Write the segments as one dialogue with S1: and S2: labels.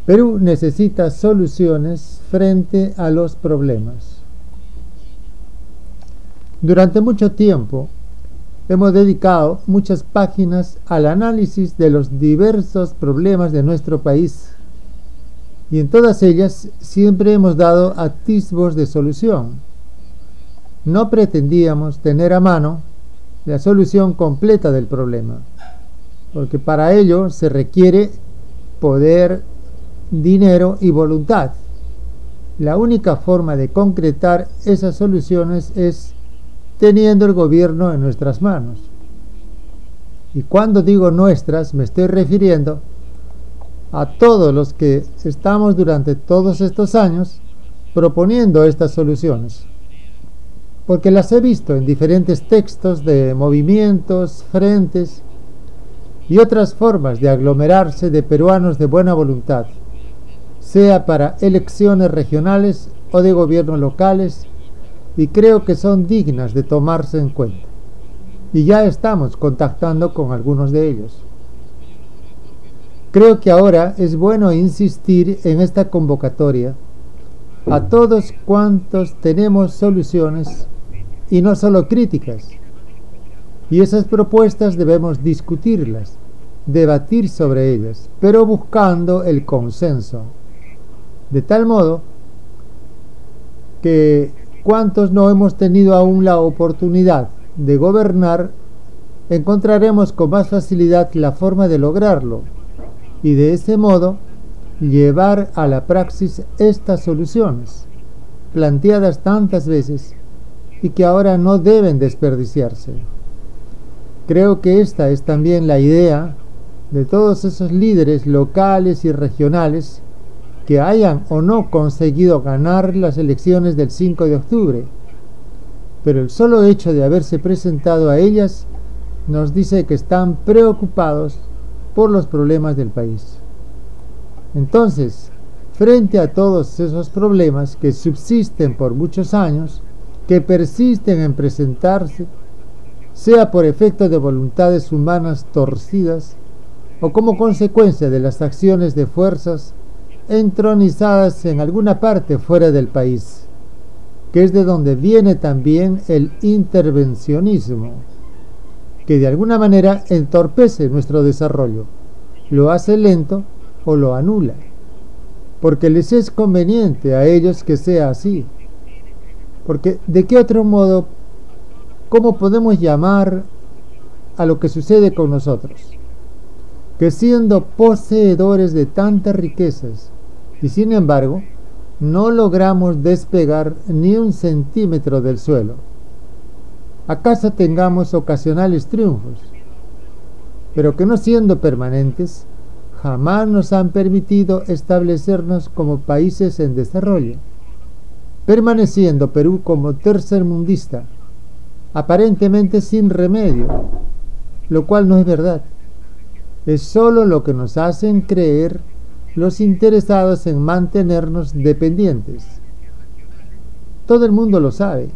S1: Perú necesita soluciones frente a los problemas. Durante mucho tiempo hemos dedicado muchas páginas al análisis de los diversos problemas de nuestro país y en todas ellas siempre hemos dado atisbos de solución. No pretendíamos tener a mano la solución completa del problema, porque para ello se requiere poder, dinero y voluntad. La única forma de concretar esas soluciones es teniendo el gobierno en nuestras manos. Y cuando digo nuestras, me estoy refiriendo a todos los que estamos durante todos estos años proponiendo estas soluciones, porque las he visto en diferentes textos de movimientos, frentes y otras formas de aglomerarse de peruanos de buena voluntad, sea para elecciones regionales o de gobiernos locales, y creo que son dignas de tomarse en cuenta. Y ya estamos contactando con algunos de ellos. Creo que ahora es bueno insistir en esta convocatoria a todos cuantos tenemos soluciones y no solo críticas. Y esas propuestas debemos discutirlas, debatir sobre ellas, pero buscando el consenso. De tal modo que cuantos no hemos tenido aún la oportunidad de gobernar, encontraremos con más facilidad la forma de lograrlo y de ese modo llevar a la praxis estas soluciones, planteadas tantas veces y que ahora no deben desperdiciarse. Creo que esta es también la idea de todos esos líderes locales y regionales que hayan o no conseguido ganar las elecciones del 5 de octubre, pero el solo hecho de haberse presentado a ellas nos dice que están preocupados por los problemas del país. Entonces, frente a todos esos problemas que subsisten por muchos años, que persisten en presentarse, sea por efecto de voluntades humanas torcidas o como consecuencia de las acciones de fuerzas entronizadas en alguna parte fuera del país, que es de donde viene también el intervencionismo, que de alguna manera entorpece nuestro desarrollo, lo hace lento o lo anula, porque les es conveniente a ellos que sea así. Porque ¿de qué otro modo, cómo podemos llamar a lo que sucede con nosotros? Que siendo poseedores de tantas riquezas y sin embargo no logramos despegar ni un centímetro del suelo. ¿Acaso tengamos ocasionales triunfos, pero que no siendo permanentes, jamás nos han permitido establecernos como países en desarrollo, permaneciendo Perú como tercermundista, aparentemente sin remedio, lo cual no es verdad? Es solo lo que nos hacen creer los interesados en mantenernos dependientes. Todo el mundo lo sabe.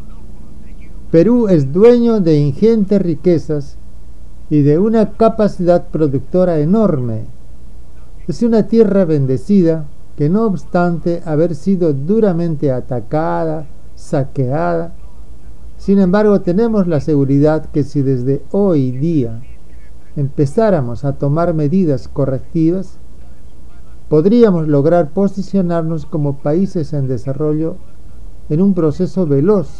S1: Perú es dueño de ingentes riquezas y de una capacidad productora enorme. Es una tierra bendecida que, no obstante haber sido duramente atacada, saqueada, sin embargo tenemos la seguridad que si desde hoy día empezáramos a tomar medidas correctivas, podríamos lograr posicionarnos como países en desarrollo en un proceso veloz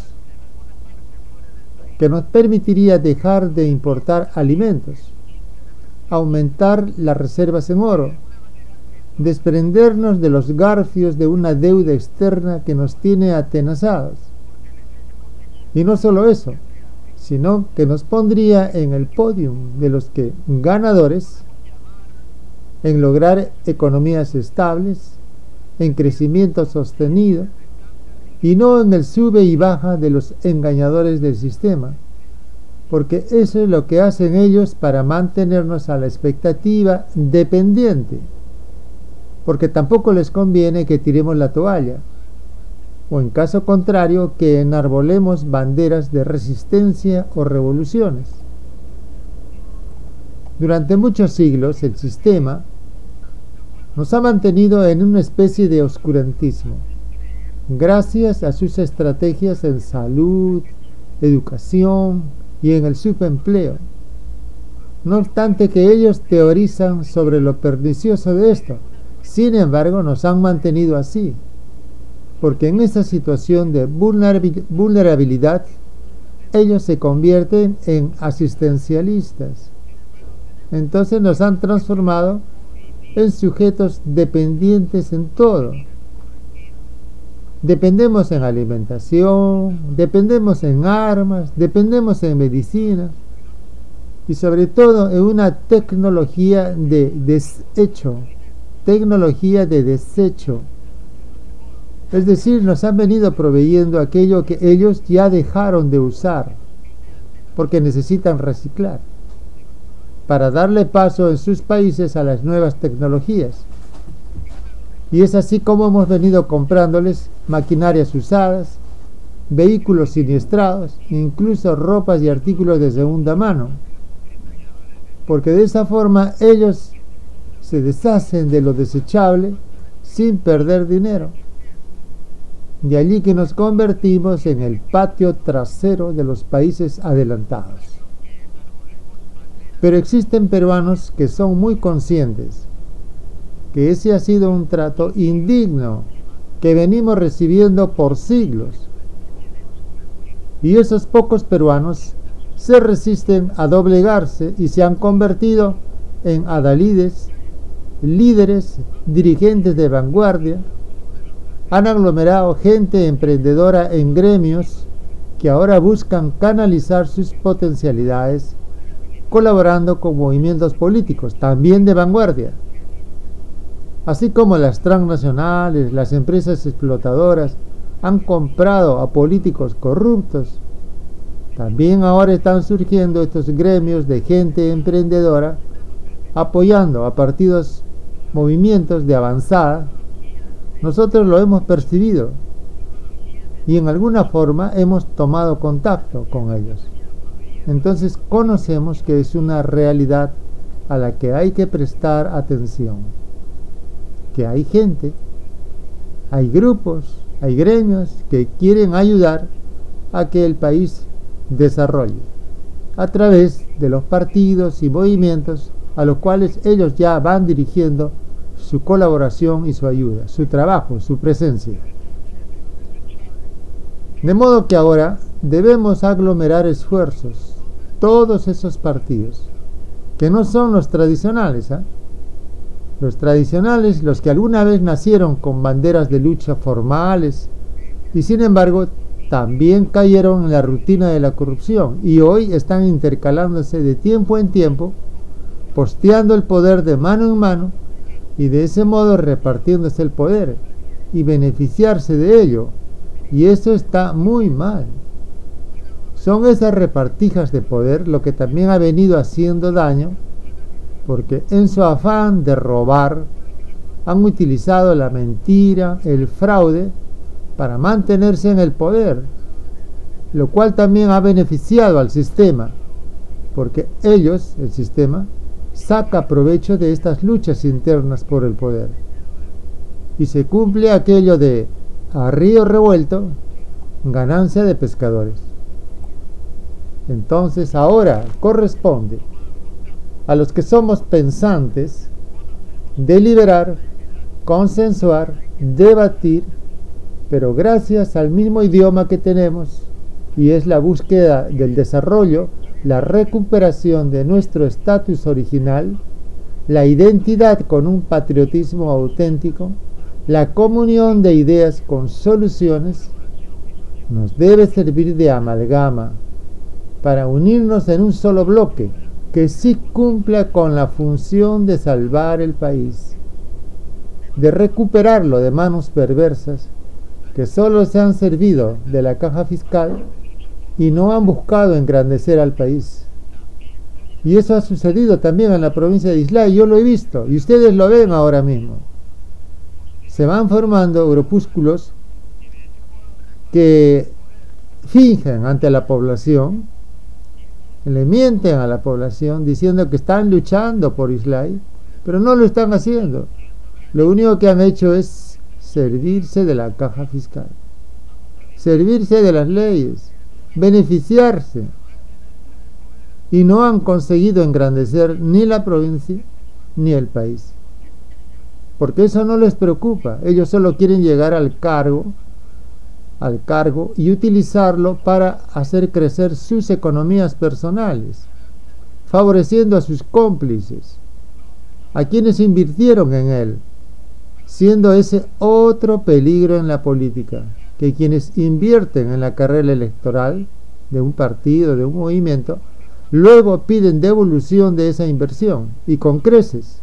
S1: que nos permitiría dejar de importar alimentos, aumentar las reservas en oro, desprendernos de los garfios de una deuda externa que nos tiene atenazados. Y no solo eso, sino que nos pondría en el podio de los que ganadores en lograr economías estables, en crecimiento sostenido, y no en el sube y baja de los engañadores del sistema, porque eso es lo que hacen ellos para mantenernos a la expectativa dependiente, porque tampoco les conviene que tiremos la toalla, o en caso contrario que enarbolemos banderas de resistencia o revoluciones. Durante muchos siglos el sistema nos ha mantenido en una especie de oscurantismo, gracias a sus estrategias en salud, educación y en el subempleo. No obstante que ellos teorizan sobre lo pernicioso de esto, sin embargo nos han mantenido así, porque en esa situación de vulnerabilidad ellos se convierten en asistencialistas. Entonces nos han transformado en sujetos dependientes en todo. Dependemos en alimentación, dependemos en armas, dependemos en medicina y sobre todo en una tecnología de desecho. Es decir, nos han venido proveyendo aquello que ellos ya dejaron de usar porque necesitan reciclar para darle paso en sus países a las nuevas tecnologías. Y es así como hemos venido comprándoles maquinarias usadas, vehículos siniestrados, incluso ropas y artículos de segunda mano, porque de esa forma ellos se deshacen de lo desechable sin perder dinero. De allí que nos convertimos en el patio trasero de los países adelantados. Pero existen peruanos que son muy conscientes que ese ha sido un trato indigno que venimos recibiendo por siglos. Y esos pocos peruanos se resisten a doblegarse y se han convertido en adalides, líderes, dirigentes de vanguardia. Han aglomerado gente emprendedora en gremios que ahora buscan canalizar sus potencialidades colaborando con movimientos políticos, también de vanguardia. Así como las transnacionales, las empresas explotadoras han comprado a políticos corruptos, también ahora están surgiendo estos gremios de gente emprendedora apoyando a partidos, movimientos de avanzada. Nosotros lo hemos percibido y en alguna forma hemos tomado contacto con ellos. Entonces conocemos que es una realidad a la que hay que prestar atención. Que hay gente, hay grupos, hay gremios que quieren ayudar a que el país desarrolle a través de los partidos y movimientos a los cuales ellos ya van dirigiendo su colaboración y su ayuda, su trabajo, su presencia. De modo que ahora debemos aglomerar esfuerzos, todos esos partidos, que no son los tradicionales, los tradicionales, los que alguna vez nacieron con banderas de lucha formales y sin embargo también cayeron en la rutina de la corrupción y hoy están intercalándose de tiempo en tiempo, posteando el poder de mano en mano y de ese modo repartiéndose el poder y beneficiarse de ello, y eso está muy mal. Son esas repartijas de poder lo que también ha venido haciendo daño, porque en su afán de robar han utilizado la mentira, el fraude, para mantenerse en el poder, lo cual también ha beneficiado al sistema, porque ellos, el sistema, saca provecho de estas luchas internas por el poder. Y se cumple aquello de a río revuelto, ganancia de pescadores. Entonces ahora corresponde a los que somos pensantes deliberar, consensuar, debatir, pero gracias al mismo idioma que tenemos, y es la búsqueda del desarrollo, la recuperación de nuestro estatus original, la identidad con un patriotismo auténtico, la comunión de ideas con soluciones, nos debe servir de amalgama para unirnos en un solo bloque que sí cumpla con la función de salvar el país, de recuperarlo de manos perversas que solo se han servido de la caja fiscal y no han buscado engrandecer al país. Y eso ha sucedido también en la provincia de Islay, yo lo he visto y ustedes lo ven ahora mismo. Se van formando grupúsculos que fingen ante la población, le mienten a la población diciendo que están luchando por Islay, pero no lo están haciendo. Lo único que han hecho es servirse de la caja fiscal, servirse de las leyes, beneficiarse, y no han conseguido engrandecer ni la provincia ni el país, porque eso no les preocupa. Ellos solo quieren llegar al cargo y utilizarlo para hacer crecer sus economías personales, favoreciendo a sus cómplices, a quienes invirtieron en él, siendo ese otro peligro en la política, que quienes invierten en la carrera electoral de un partido, de un movimiento, luego piden devolución de esa inversión, y con creces,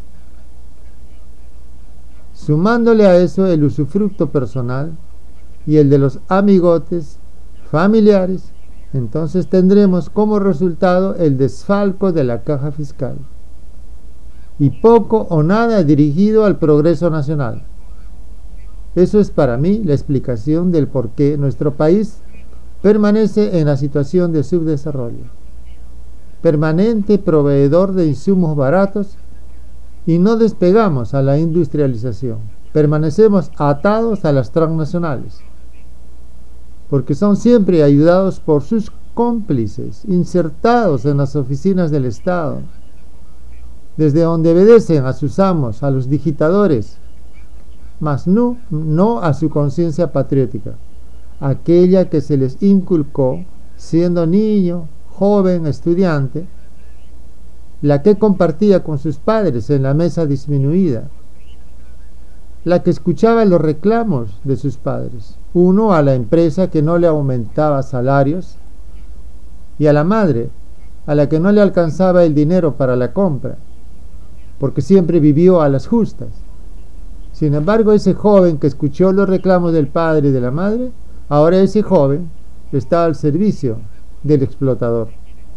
S1: sumándole a eso el usufructo personal y el de los amigotes familiares. Entonces tendremos como resultado el desfalco de la caja fiscal, y poco o nada dirigido al progreso nacional. Eso es para mí la explicación del por qué nuestro país permanece en la situación de subdesarrollo, permanente proveedor de insumos baratos, y no despegamos a la industrialización. Permanecemos atados a las transnacionales, porque son siempre ayudados por sus cómplices, insertados en las oficinas del Estado, desde donde obedecen a sus amos, a los digitadores, mas no a su conciencia patriótica, aquella que se les inculcó siendo niño, joven, estudiante, la que compartía con sus padres en la mesa disminuida, la que escuchaba los reclamos de sus padres, uno a la empresa que no le aumentaba salarios, y a la madre, a la que no le alcanzaba el dinero para la compra, porque siempre vivió a las justas. Sin embargo, ese joven que escuchó los reclamos del padre y de la madre, ahora ese joven está al servicio del explotador.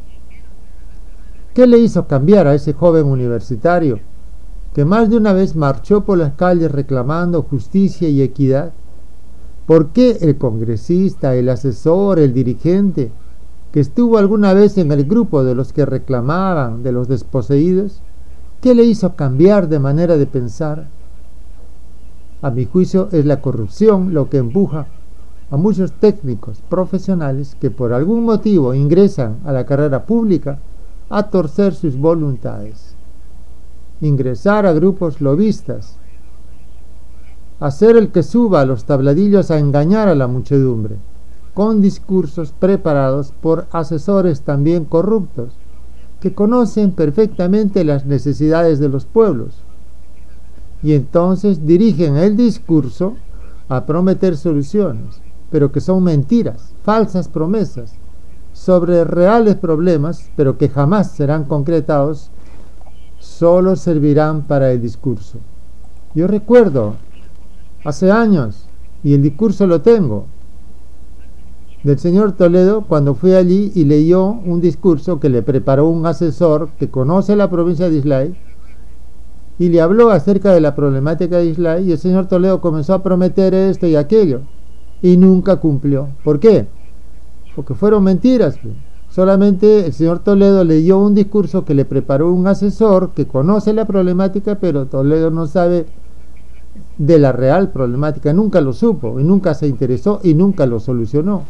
S1: ¿Qué le hizo cambiar a ese joven universitario que más de una vez marchó por las calles reclamando justicia y equidad? ¿Por qué el congresista, el asesor, el dirigente que estuvo alguna vez en el grupo de los que reclamaban de los desposeídos, qué le hizo cambiar de manera de pensar? A mi juicio es la corrupción lo que empuja a muchos técnicos profesionales que por algún motivo ingresan a la carrera pública a torcer sus voluntades, ingresar a grupos lobistas, hacer el que suba a los tabladillos a engañar a la muchedumbre, con discursos preparados por asesores también corruptos, que conocen perfectamente las necesidades de los pueblos, y entonces dirigen el discurso a prometer soluciones, pero que son mentiras, falsas promesas, sobre reales problemas, pero que jamás serán concretados, solo servirán para el discurso. Yo recuerdo, hace años, y el discurso lo tengo, del señor Toledo, cuando fui allí y leyó un discurso que le preparó un asesor que conoce la provincia de Islay, y le habló acerca de la problemática de Islay, y el señor Toledo comenzó a prometer esto y aquello, y nunca cumplió. ¿Por qué? Porque fueron mentiras. Solamente el señor Toledo leyó un discurso que le preparó un asesor que conoce la problemática, pero Toledo no sabe de la real problemática, nunca lo supo, y nunca se interesó, y nunca lo solucionó.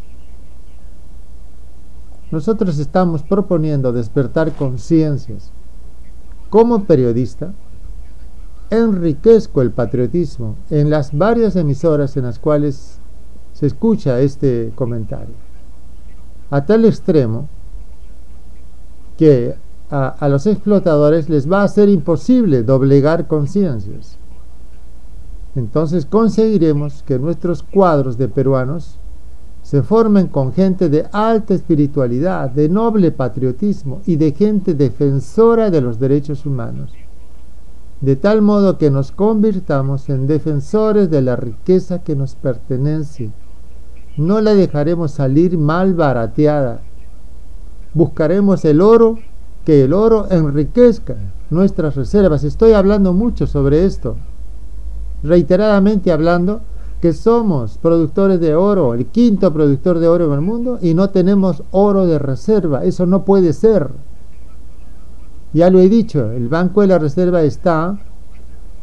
S1: Nosotros estamos proponiendo despertar conciencias. Como periodista, enriquezco el patriotismo en las varias emisoras en las cuales se escucha este comentario, a tal extremo que a los explotadores les va a ser imposible doblegar conciencias. Entonces conseguiremos que nuestros cuadros de peruanos se formen con gente de alta espiritualidad, de noble patriotismo y de gente defensora de los derechos humanos, de tal modo que nos convirtamos en defensores de la riqueza que nos pertenece. No la dejaremos salir mal barateada. Buscaremos el oro, que el oro enriquezca nuestras reservas. Estoy hablando mucho sobre esto, reiteradamente hablando que somos productores de oro, el quinto productor de oro en el mundo, y no tenemos oro de reserva. Eso no puede ser. Ya lo he dicho, el Banco de la Reserva está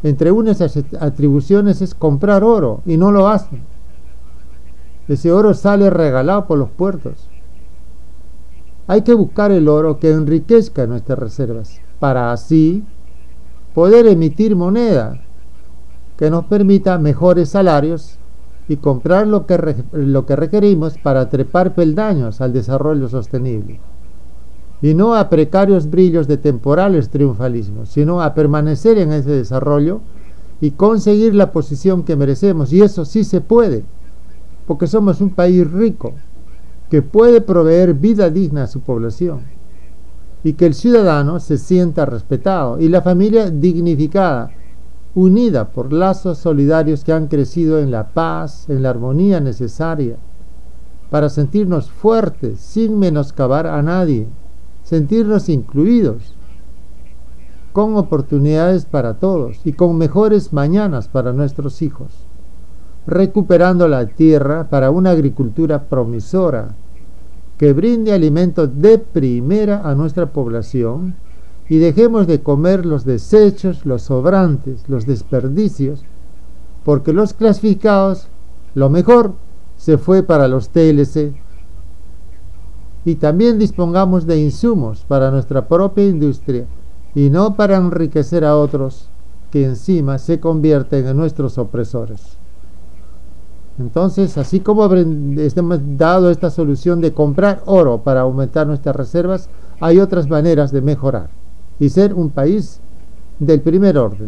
S1: Entre unas atribuciones es comprar oro y no lo hacen. Ese oro sale regalado por los puertos. Hay que buscar el oro que enriquezca nuestras reservas para así poder emitir moneda que nos permita mejores salarios y comprar lo que requerimos para trepar peldaños al desarrollo sostenible. Y no a precarios brillos de temporales triunfalismos, sino a permanecer en ese desarrollo y conseguir la posición que merecemos. Y eso sí se puede, porque somos un país rico, que puede proveer vida digna a su población, y que el ciudadano se sienta respetado, y la familia dignificada, unida por lazos solidarios que han crecido en la paz, en la armonía necesaria, para sentirnos fuertes, sin menoscabar a nadie, sentirnos incluidos, con oportunidades para todos y con mejores mañanas para nuestros hijos, recuperando la tierra para una agricultura promisora que brinde alimentos de primera a nuestra población y dejemos de comer los desechos, los sobrantes, los desperdicios, porque los clasificados, lo mejor, se fue para los TLC. Y también dispongamos de insumos para nuestra propia industria y no para enriquecer a otros que encima se convierten en nuestros opresores. Entonces, así como hemos dado esta solución de comprar oro para aumentar nuestras reservas, hay otras maneras de mejorar y ser un país del primer orden.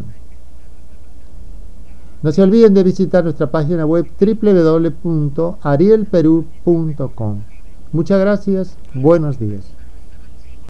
S1: No se olviden de visitar nuestra página web www.arielperú.com. Muchas gracias, buenos días.